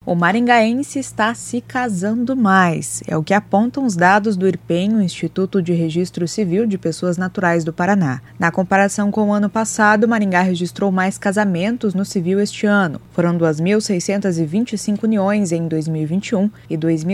O maringaense está se casando mais. É o que apontam os dados do IRPEM, o Instituto de Registro Civil de Pessoas Naturais do Paraná. Na comparação com o ano passado, Maringá registrou mais casamentos no civil este ano. Foram 2.625 uniões em 2021 e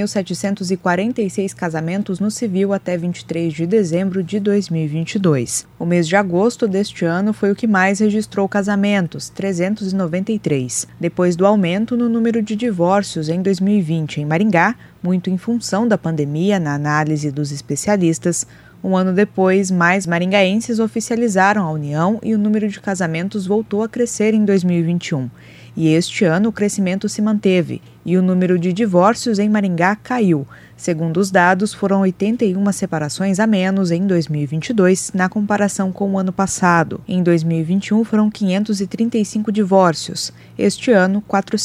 2.746 casamentos no civil até 23 de dezembro de 2022. O mês de agosto deste ano foi o que mais registrou casamentos, 393, depois do aumento no número de divórcios em 2020 em Maringá, muito em função da pandemia, na análise dos especialistas. Um ano depois, mais maringaenses oficializaram a união e o número de casamentos voltou a crescer em 2021. E este ano o crescimento se manteve e o número de divórcios em Maringá caiu. Segundo os dados, foram 81 separações a menos em 2022, na comparação com o ano passado. Em 2021 foram 535 divórcios, este ano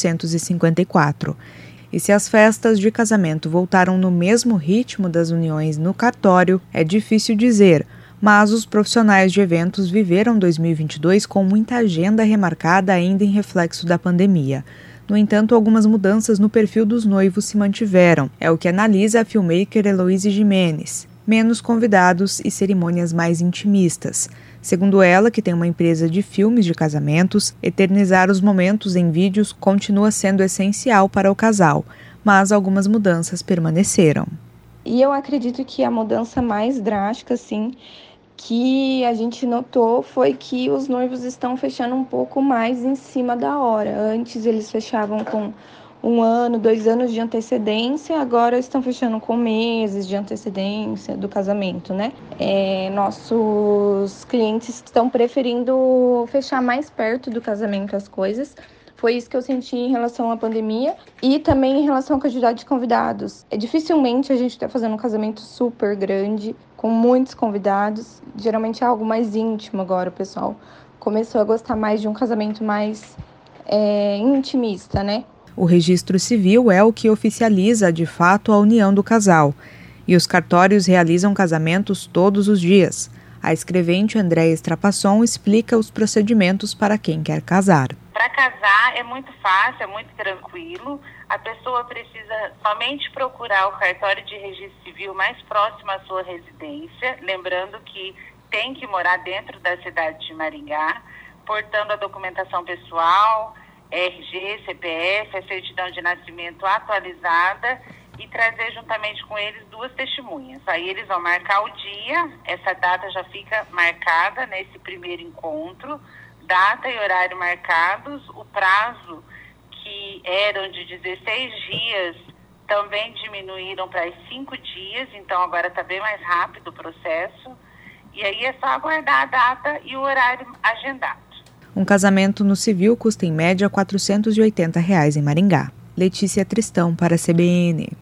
454. E se as festas de casamento voltaram no mesmo ritmo das uniões no cartório, é difícil dizer, mas os profissionais de eventos viveram 2022 com muita agenda remarcada ainda em reflexo da pandemia. No entanto, algumas mudanças no perfil dos noivos se mantiveram. É o que analisa a filmmaker Heloíse Jimenez. Menos convidados e cerimônias mais intimistas. Segundo ela, que tem uma empresa de filmes de casamentos, eternizar os momentos em vídeos continua sendo essencial para o casal, mas algumas mudanças permaneceram. E eu acredito que a mudança mais drástica, assim, que a gente notou foi que os noivos estão fechando um pouco mais em cima da hora. Antes eles fechavam com 1 ano, 2 anos de antecedência, agora estão fechando com meses de antecedência do casamento, né? Nossos clientes estão preferindo fechar mais perto do casamento as coisas. Foi isso que eu senti em relação à pandemia e também em relação à quantidade de convidados. Dificilmente a gente está fazendo um casamento super grande, com muitos convidados. Geralmente é algo mais íntimo agora, o pessoal começou a gostar mais de um casamento mais intimista, né? O registro civil é o que oficializa, de fato, a união do casal. E os cartórios realizam casamentos todos os dias. A escrevente Andréia Strapasson explica os procedimentos para quem quer casar. Para casar é muito fácil, é muito tranquilo. A pessoa precisa somente procurar o cartório de registro civil mais próximo à sua residência, lembrando que tem que morar dentro da cidade de Maringá, portando a documentação pessoal, RG, CPF, a certidão de nascimento atualizada e trazer juntamente com eles 2 testemunhas. Aí eles vão marcar o dia, essa data já fica marcada nesse primeiro encontro, data e horário marcados, o prazo que eram de 16 dias também diminuíram para 5 dias, então agora está bem mais rápido o processo, e aí é só aguardar a data e o horário agendado. Um casamento no civil custa em média R$ 480 em Maringá. Letícia Tristão para a CBN.